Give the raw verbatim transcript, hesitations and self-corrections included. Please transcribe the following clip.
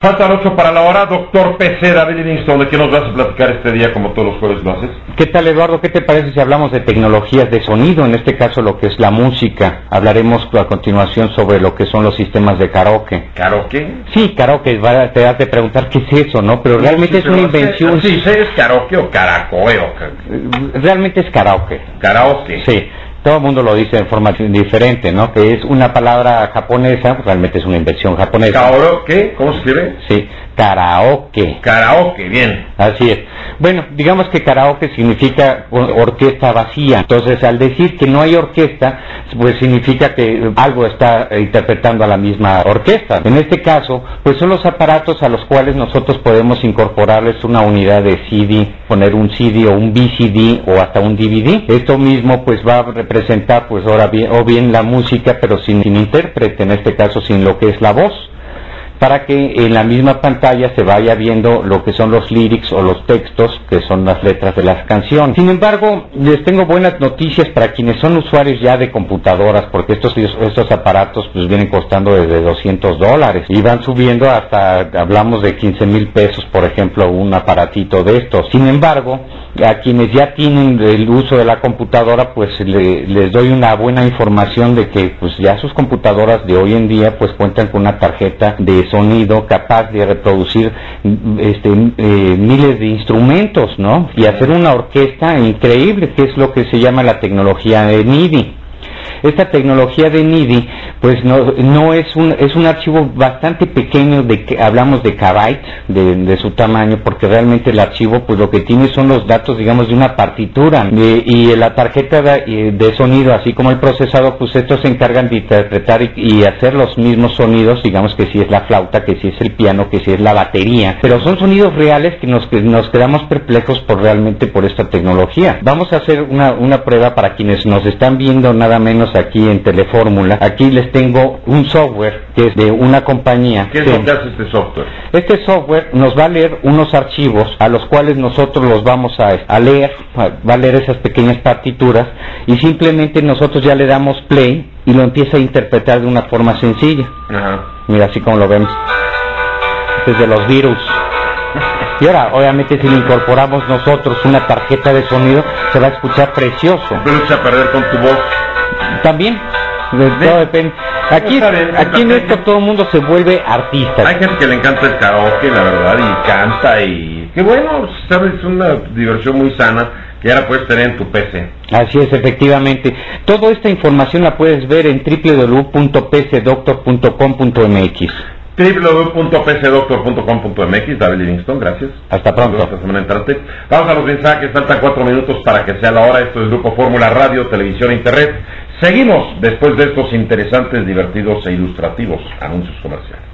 Faltan ocho para la hora, doctor P C, David Livingston, ¿de qué nos vas a platicar este día como todos los jueves lo haces? ¿Qué tal, Eduardo? ¿Qué te parece si hablamos de tecnologías de sonido? En este caso lo que es la música. Hablaremos a continuación sobre lo que son los sistemas de karaoke. ¿Karaoke? Sí, karaoke, te has de preguntar qué es eso, ¿no? Pero realmente es una invención... Sí, ¿sí es karaoke o karakoe o... Realmente es karaoke. Karaoke. Sí. Todo el mundo lo dice de forma diferente, ¿no? Que es una palabra japonesa, pues realmente es una invención japonesa. ¿Karaoke? ¿Cómo se escribe? Sí, karaoke. Karaoke, bien. Así es. Bueno, digamos que karaoke significa orquesta vacía. Entonces, al decir que no hay orquesta, pues significa que algo está interpretando a la misma orquesta. En este caso, pues son los aparatos a los cuales nosotros podemos incorporarles una unidad de C D, poner un C D o un V C D o hasta un D V D. Esto mismo pues va a representar pues ahora bien, o bien la música, pero sin, sin intérprete, en este caso sin lo que es la voz, para que en la misma pantalla se vaya viendo lo que son los lyrics o los textos, que son las letras de las canciones. Sin embargo, les tengo buenas noticias para quienes son usuarios ya de computadoras, porque estos, estos aparatos pues vienen costando desde doscientos dólares y van subiendo hasta, hablamos de quince mil pesos, por ejemplo, un aparatito de estos. Sin embargo, a quienes ya tienen el uso de la computadora, pues le, les doy una buena información de que pues ya sus computadoras de hoy en día pues cuentan con una tarjeta de sonido capaz de reproducir este, eh, miles de instrumentos, ¿no? Y hacer una orquesta increíble, que es lo que se llama la tecnología de M I D I. Esta tecnología de M I D I, pues no, no es un es un archivo bastante pequeño, de que hablamos de kbytes de, de su tamaño, porque realmente el archivo pues lo que tiene son los datos, digamos, de una partitura, de, y la tarjeta de, de sonido, así como el procesador, pues estos se encargan de interpretar y, y hacer los mismos sonidos, digamos que si es la flauta, que si es el piano, que si es la batería, pero son sonidos reales que nos, que nos quedamos perplejos por realmente por esta tecnología. Vamos a hacer una, una prueba para quienes nos están viendo nada menos aquí en Telefórmula. Aquí les tengo un software que es de una compañía. ¿Qué es lo que hace este software? Este software nos va a leer unos archivos a los cuales nosotros los vamos a, a leer, va a leer esas pequeñas partituras y simplemente nosotros ya le damos play y lo empieza a interpretar de una forma sencilla. Ajá. Mira, así como lo vemos. Desde los virus. Y ahora, obviamente, si le incorporamos nosotros una tarjeta de sonido, se va a escuchar precioso. Pero echa a perder con tu voz. También, de todo depende. Aquí, aquí en esto todo el mundo se vuelve artista. Hay gente que le encanta el karaoke, la verdad, y canta, y qué bueno, sabes, es una diversión muy sana que ahora puedes tener en tu P C. Así es, efectivamente. Toda esta información la puedes ver en w w w punto p c doctor punto com punto m x. w w w punto p c doctor punto com punto m x. David Livingston, gracias. Hasta pronto. Esta semana entrante. Vamos a los mensajes, faltan cuatro minutos para que sea la hora. Esto es Grupo Fórmula, radio, televisión e internet. Seguimos después de estos interesantes, divertidos e ilustrativos anuncios comerciales.